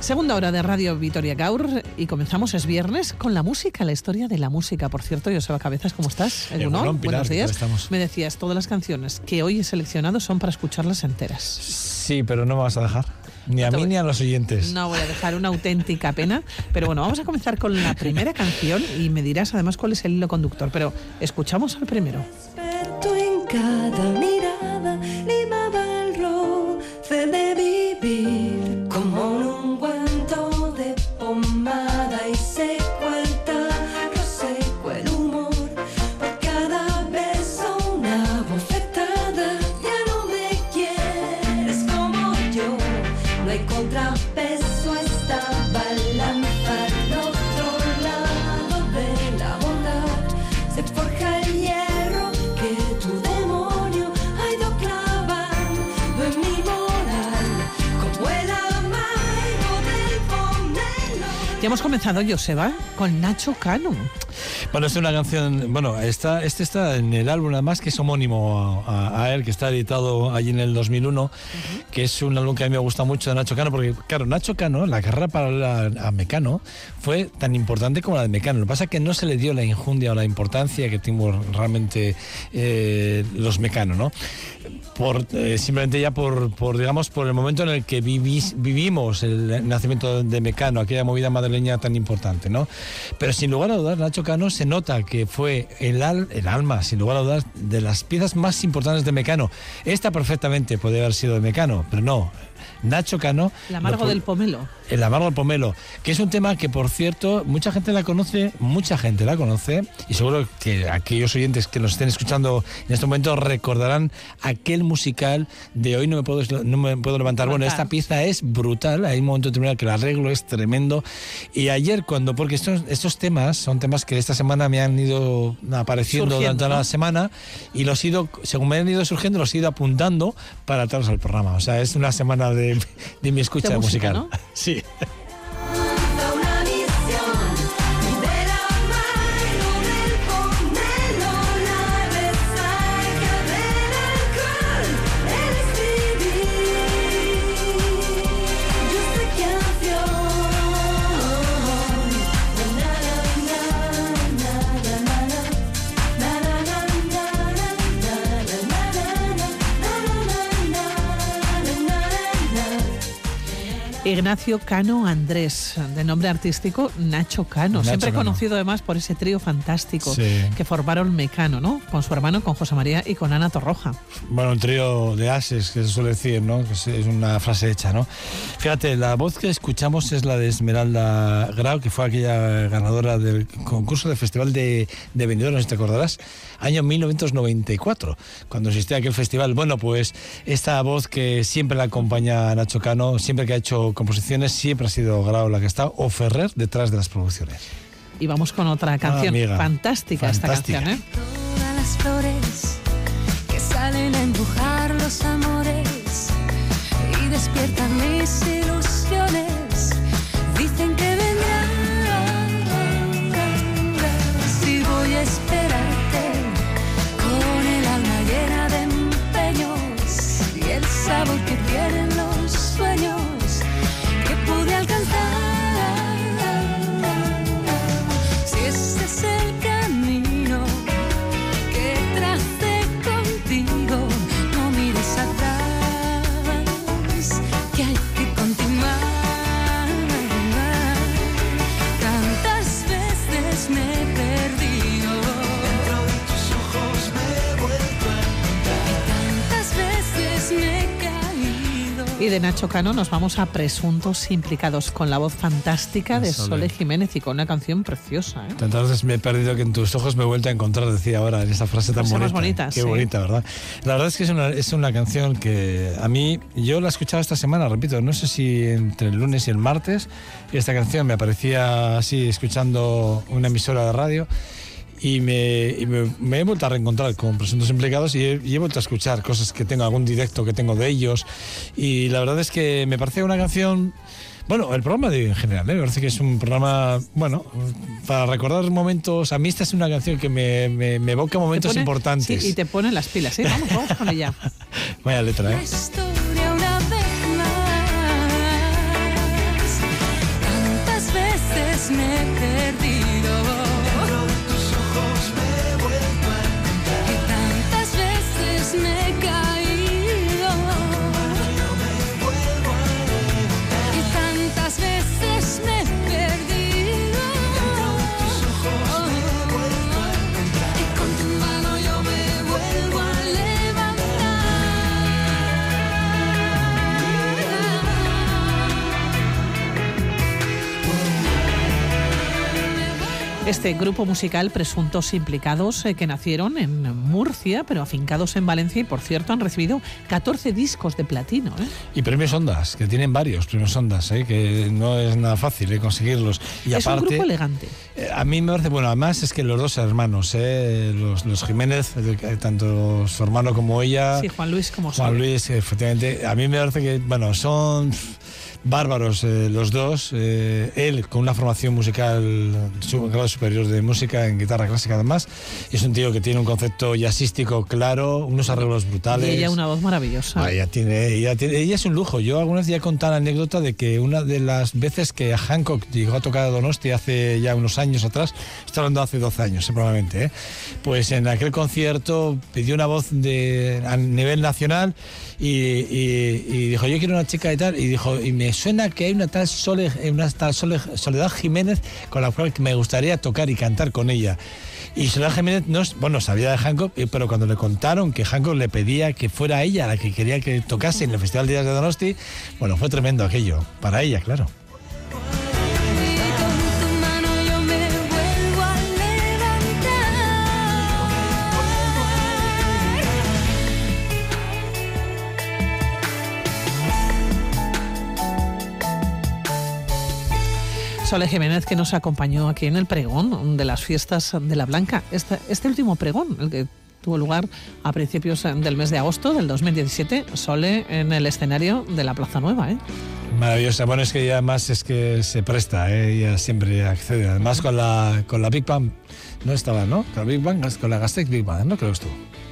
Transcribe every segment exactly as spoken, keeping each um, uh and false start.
Segunda hora de Radio Vitoria Gaur y comenzamos, es viernes, con la música, la historia de la música. Por cierto, Joseba Cabezas, ¿cómo estás? Egunon, buenos días. Me decías, todas las canciones que hoy he seleccionado son para escucharlas enteras. Sí, pero no me vas a dejar. Ni a mí ni a los oyentes. No voy a dejar, una auténtica pena. Pero bueno, vamos a comenzar con la primera canción y me dirás además cuál es el hilo conductor. Pero escuchamos al primero. En cada mirada limaba el roce de vivir como en un cuento de pomada y seco el tarro, seco el humor. Por cada beso una bofetada, ya no me quieres como yo. No hay contrapeso a esta balanza. Al otro lado de la bondad se forja el hierro que tu demonio ha ido clavando en mi moral, como el amargo del pomelo. Ya hemos comenzado, Joseba, con Nacho Cano. Bueno, es una canción, bueno, está, este está en el álbum además que es homónimo a, a él, que está editado allí en el dos mil uno, uh-huh. que es un álbum que a mí me gusta mucho de Nacho Cano, porque claro, Nacho Cano, la carrera paralela a Mecano fue tan importante como la de Mecano. Lo que pasa es que no se le dio la injundia o la importancia que tuvo realmente eh, los Mecano, ¿no? Por, eh, simplemente ya por, por, digamos, por el momento en el que vivís, vivimos el nacimiento de Mecano, aquella movida madrileña tan importante, ¿no? Pero sin lugar a dudas, Nacho Cano se nota que fue el, al, el alma, sin lugar a dudas, de las piezas más importantes de Mecano. Esta perfectamente podría haber sido de Mecano, pero no. Nacho Cano... El amargo lo, del pomelo. El amargo del pomelo, que es un tema que, por cierto, mucha gente la conoce, mucha gente la conoce, y seguro que aquellos oyentes que nos estén escuchando en este momento recordarán aquel musical de Hoy no me puedo, no me puedo levantar. Bueno, esta pieza es brutal, hay un momento determinado que el arreglo es tremendo, y ayer cuando, porque estos, estos temas son temas que esta semana me han ido apareciendo surgiendo, durante ¿no? la semana, y los he ido, según me han ido surgiendo, los he ido apuntando para traerlos al programa. O sea, es una semana de, de mi escucha de música, musical. ¿no? Sí. Ignacio Cano Andrés, de nombre artístico Nacho Cano, Nacho siempre Cano. Conocido además por ese trío fantástico sí. que formaron Mecano, ¿no? Con su hermano, con José María y con Ana Torroja. Bueno, un trío de ases, que se suele decir, ¿no? Que es una frase hecha, ¿no? Fíjate, la voz que escuchamos es la de Esmeralda Grau, que fue aquella ganadora del concurso del Festival de, de Benidorm, no sé si te acordarás, año mil novecientos noventa y cuatro, cuando existía aquel festival. Bueno, pues esta voz que siempre la acompaña a Nacho Cano, siempre que ha hecho composiciones, siempre ha sido Grau la que está, o Ferrer detrás de las producciones. Y vamos con otra canción, ah, fantástica, fantástica esta canción, ¿eh? Todas las flores que salen a empujar los amores y despiertan mis ilusiones, dicen que vendrán. Si voy a esperarte con el alma llena de empeños y el sabor que tienen los sueños pude alcanzar. Si ese es el camino que tracé contigo, no mires atrás, que hay que continuar. Tantas veces me he perdido, dentro de tus ojos me he vuelto a encontrar, y tantas veces me he caído. Y de Nacho Cano nos vamos a Presuntos Implicados, con la voz fantástica de Sole Jiménez y con una canción preciosa, ¿eh? Tantas veces me he perdido que en tus ojos me he vuelto a encontrar, decía ahora en esa frase tan Cosas bonita. Más bonitas, Qué sí. bonita, ¿verdad? La verdad es que es una, es una canción que a mí, yo la he escuchado esta semana, repito, no sé si entre el lunes y el martes, y esta canción me aparecía así escuchando una emisora de radio. Y, me, y me, me he vuelto a reencontrar con Presuntos Implicados y he, y he vuelto a escuchar cosas que tengo, algún directo que tengo de ellos, y la verdad es que me parecía una canción Bueno, el programa de, en general, ¿eh? Me parece que es un programa, bueno, para recordar momentos. A mí esta es una canción que me, me, me evoca momentos pone, importantes. Sí, y te pone las pilas, ¿sí? Vamos, vamos con ella. Vaya letra, ¿eh? La historia una vez más veces me he perdido. Dentro de tus ojos me he vuelto a encontrar. Y tantas veces me he caído. Yo me vuelvo a levantar. Y tantas veces me he perdido. Dentro de tus ojos me he vuelto a encontrar. Y con tu mano yo me vuelvo a Este grupo musical, Presuntos Implicados, eh, que nacieron en Murcia, pero afincados en Valencia y, por cierto, han recibido catorce discos de platino. ¿eh? Y premios Ondas, que tienen varios premios Ondas, ¿eh? Que no es nada fácil eh, conseguirlos. Y es aparte, un grupo elegante. Eh, a mí me parece, bueno, además es que los dos hermanos, eh, los, los Jiménez, eh, tanto su hermano como ella... Sí, Juan Luis como Juan Sol. Luis, efectivamente. A mí me parece que, bueno, son... bárbaros eh, los dos, eh, él con una formación musical, su grado superior de música en guitarra clásica además, es un tío que tiene un concepto jazzístico claro, unos arreglos brutales. Y ella una voz maravillosa. Ah, ella, tiene, ella, tiene, ella es un lujo. Yo alguna vez ya he contado la anécdota de que una de las veces que Hancock llegó a tocar a Donosti hace ya unos años atrás, estoy hablando de hace doce años, eh, probablemente, eh, pues en aquel concierto pidió una voz de, a nivel nacional y, y, y dijo, yo quiero una chica y tal, y dijo, y me suena que hay una tal, Sole, una tal Sole, Soledad Jiménez con la cual me gustaría tocar y cantar con ella. Y Soledad Jiménez, no, bueno, sabía de Hancock, pero cuando le contaron que Hancock le pedía que fuera ella la que quería que tocase en el Festival de Días de Donosti, bueno, fue tremendo aquello, para ella, claro. Sole Jiménez, que nos acompañó aquí en el pregón de las fiestas de la Blanca. Este, este último pregón, el que tuvo lugar a principios del mes de agosto del dos mil diecisiete, Sole en el escenario de la Plaza Nueva, ¿eh? Maravillosa. Bueno, es que ella además es que se presta, ¿eh? Ella siempre accede. Además con la, con la Big Band, no estaba, ¿no? Con la Big Band, con la Gasteiz Big Band, ¿no? Creo que estuvo.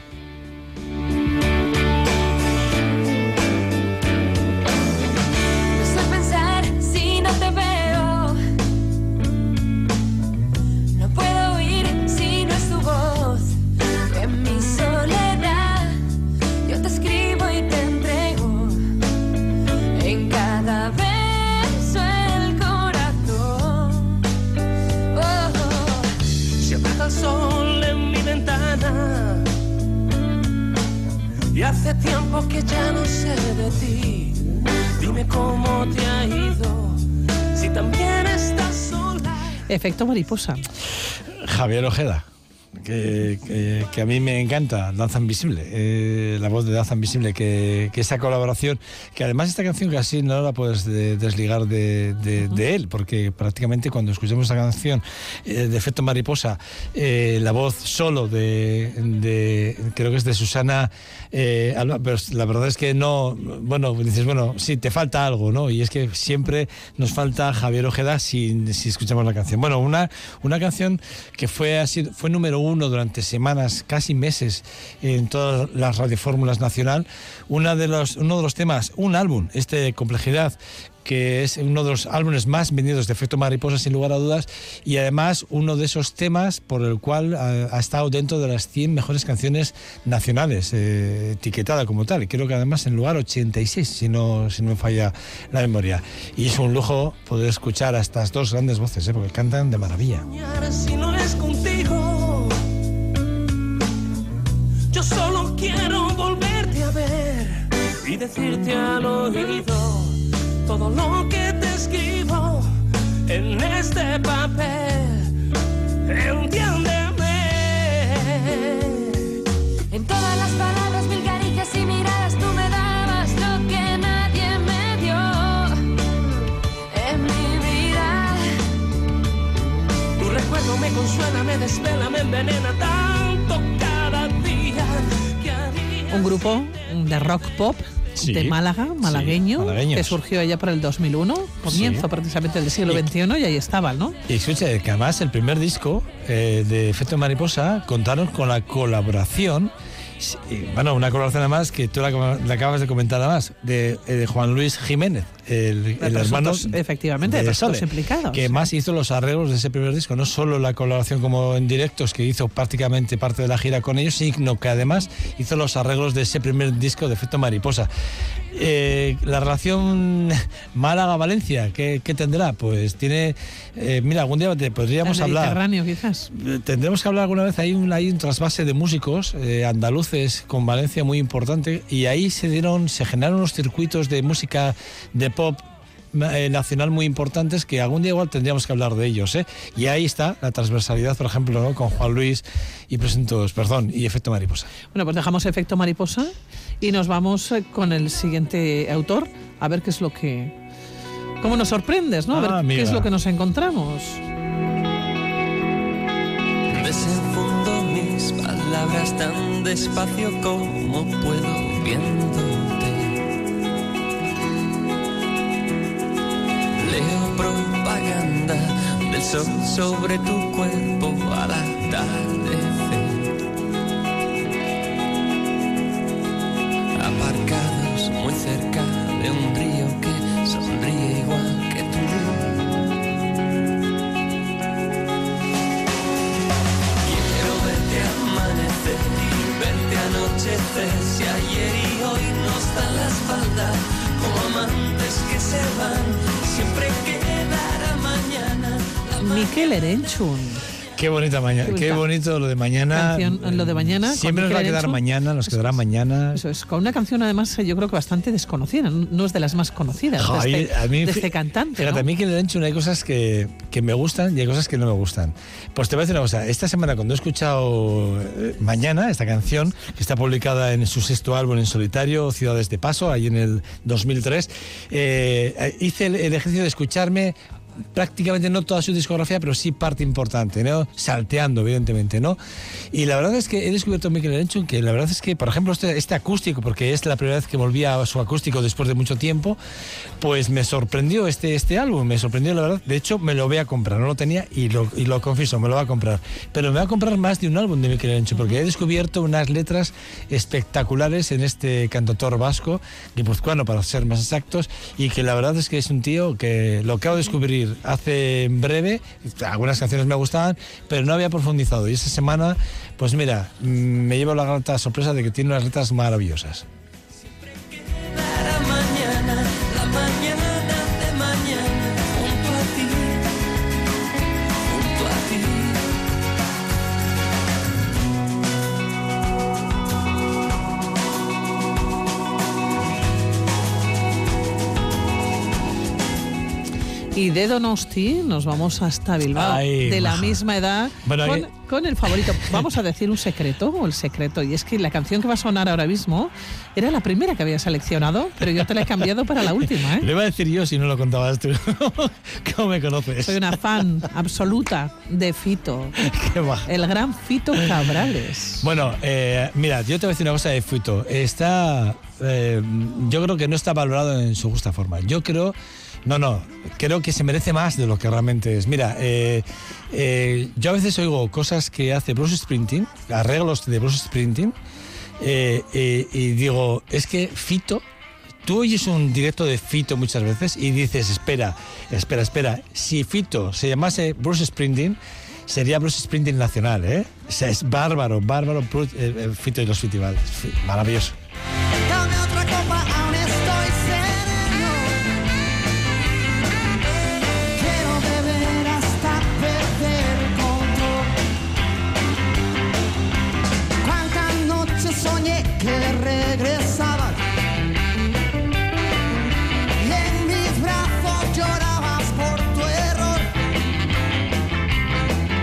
Y hace tiempo que ya no sé de ti. Dime cómo te ha ido, si también estás sola. Efecto mariposa. Javier Ojeda. Que, que, que a mí me encanta, Danza Invisible, eh, la voz de Danza Invisible, que, que esa colaboración, que además esta canción casi no la puedes de, desligar de, de, de él, porque prácticamente cuando escuchamos esta canción eh, de Efecto Mariposa, eh, la voz solo de, de, creo que es de Susana eh, Alba, pero la verdad es que no, bueno, dices, bueno, sí, te falta algo, ¿no? Y es que siempre nos falta Javier Ojeda si, si escuchamos la canción. Bueno, una, una canción que fue, así, fue número uno durante semanas, casi meses, en todas las radiofórmulas nacional. Una de los, uno de los temas, un álbum, este de Complejidad, que es uno de los álbumes más vendidos de Efecto Mariposa, sin lugar a dudas, y además uno de esos temas por el cual ha, ha estado dentro de las cien mejores canciones nacionales, eh, etiquetada como tal. Creo que además en lugar ochenta y seis, si no, si no me falla la memoria. Y es un lujo poder escuchar a estas dos grandes voces, eh, porque cantan de maravilla. Si no es contigo, yo solo quiero volverte a ver y decirte al oído todo lo que te escribo en este papel. Entiéndeme. En todas las palabras, mil caricias y miradas, tú me dabas lo que nadie me dio en mi vida. Tu recuerdo me consuela, me desvela, me envenena tanto cada día que haría. Un grupo de rock pop. Sí, de Málaga, malagueño, sí, que surgió allá por el dos mil uno, comienzo sí. precisamente del siglo veintiuno, y ahí estaban, ¿no? Y escucha, que además el primer disco eh, de Efecto Mariposa contaron con la colaboración, y, bueno, una colaboración además que tú la, la acabas de comentar además, de, de Juan Luis Jiménez, el, el hermano dos, efectivamente, de de Sole, los implicados, que sí. más hizo los arreglos de ese primer disco, no solo la colaboración como en directos, que hizo prácticamente parte de la gira con ellos, sino que además hizo los arreglos de ese primer disco de Efecto Mariposa. Eh, la relación Málaga-Valencia, ¿qué, ¿qué tendrá? Pues tiene, eh, mira, algún día te podríamos el hablar. Mediterráneo, quizás. Tendremos que hablar alguna vez, hay un, hay un trasvase de músicos eh, andaluces con Valencia muy importante, y ahí se dieron, se generaron unos circuitos de música de pop eh, nacional muy importantes, que algún día igual tendríamos que hablar de ellos, ¿eh? Y ahí está la transversalidad, por ejemplo, ¿no? Con Juan Luis y Presuntos, perdón, y Efecto Mariposa. Bueno, pues dejamos Efecto Mariposa y nos vamos con el siguiente autor, a ver qué es lo que... ¿Cómo nos sorprendes, no? A ver ah, qué es lo que nos encontramos. Desenfundo mis palabras tan despacio como puedo viéndote. Leo propaganda del sol sobre tu cuerpo al atardecer. Aparcados muy cerca de un río que sonríe igual que tú. Quiero verte amanecer y verte anochecer. Si ayer y hoy nos dan la espalda como amantes que se van, siempre quedará mañana. Mikel Erenchun. Qué bonita mañana, qué, qué bonito lo de mañana. Canción, lo de mañana. Siempre nos va a quedar Erenchun. mañana, nos quedará mañana. Eso es, con una canción además yo creo que bastante desconocida, no es de las más conocidas jo, de, este, a mí, de este cantante. Fíjate, ¿no? A mí que Erenchun hay cosas que, que me gustan y hay cosas que no me gustan. Pues te voy a decir una cosa, esta semana cuando he escuchado eh, Mañana, esta canción, que está publicada en su sexto álbum en solitario, Ciudades de Paso, ahí en el dos mil tres, eh, hice el, el ejercicio de escucharme prácticamente no toda su discografía, pero sí parte importante, ¿no? Salteando, evidentemente, ¿no? Y la verdad es que he descubierto a Mikel Erenchun que la verdad es que, por ejemplo, este, este acústico, porque es la primera vez que volvía a su acústico después de mucho tiempo, pues me sorprendió este, este álbum, me sorprendió, la verdad. De hecho, me lo voy a comprar, no lo tenía y lo, y lo confieso, me lo voy a comprar. Pero me voy a comprar más de un álbum de Mikel Erenchun, porque he descubierto unas letras espectaculares en este cantautor vasco, guipuzcoano para ser más exactos, y que la verdad es que es un tío que lo acabo de descubrir hace breve, algunas canciones me gustaban, pero no había profundizado, y esta semana, pues mira, me llevo la grata sorpresa de que tiene unas letras maravillosas. Y de Donosti nos vamos hasta Bilbao, Ay, de la baja. misma edad, bueno, con, hay... con el favorito. Vamos a decir un secreto, o el secreto, y es que la canción que va a sonar ahora mismo era la primera que había seleccionado, pero yo te la he cambiado para la última, ¿eh? Le iba a decir yo si no lo contabas tú. ¿Cómo me conoces? Soy una fan absoluta de Fito. Qué baja. El gran Fito Cabrales. Bueno, eh, mira, yo te voy a decir una cosa de Fito. Está, eh, yo creo que no está valorado en su justa forma. Yo creo... No, no, creo que se merece más de lo que realmente es. Mira, eh, eh, yo a veces oigo cosas que hace Bruce Springsteen, arreglos de Bruce Springsteen, eh, eh, y digo, es que Fito, tú oyes un directo de Fito muchas veces y dices, espera, espera, espera, si Fito se llamase Bruce Springsteen, sería Bruce Springsteen nacional, ¿eh? O sea, es bárbaro, bárbaro, Bruce, eh, Fito y los Fitibales, maravilloso. Dame otra copa, aún estoy sereno. Quiero beber hasta perder el control. Cuántas noches soñé que regresabas y en mis brazos llorabas por tu error.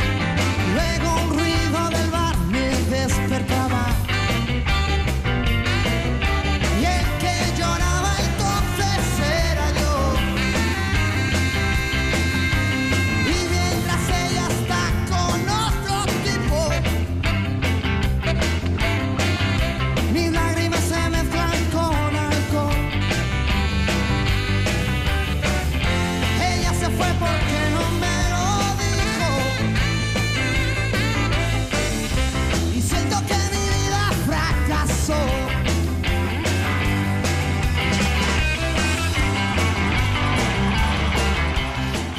Luego un ruido del bar me despertaba.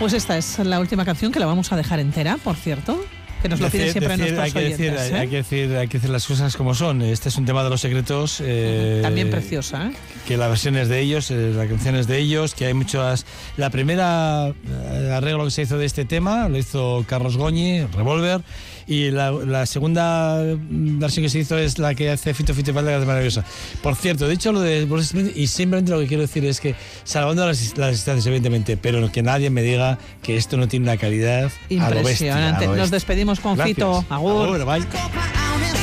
Pues esta es la última canción que la vamos a dejar entera, por cierto. Que nos lo Decir, piden siempre decir, nuestros hay que oyentes. decir, ¿eh? hay, que decir, hay que decir las cosas como son. Este es un tema de Los Secretos. Eh, También preciosa, ¿eh? Que la versión es de ellos, eh, la canción es de ellos, que hay muchas... La primera eh, arreglo que se hizo de este tema lo hizo Carlos Goñi, Revolver, y la, la segunda versión que se hizo es la que hace Fito Fito Palma, que es maravillosa. Por cierto, dicho lo de Bruce Springsteen, y simplemente lo que quiero decir es que, salvando las, las distancias, evidentemente, pero que nadie me diga que esto no tiene una calidad a lo bestia. Impresionante. A lo bestia. Nos despedimos con Gracias. Fito. Agur. Agur, bye. Copa a un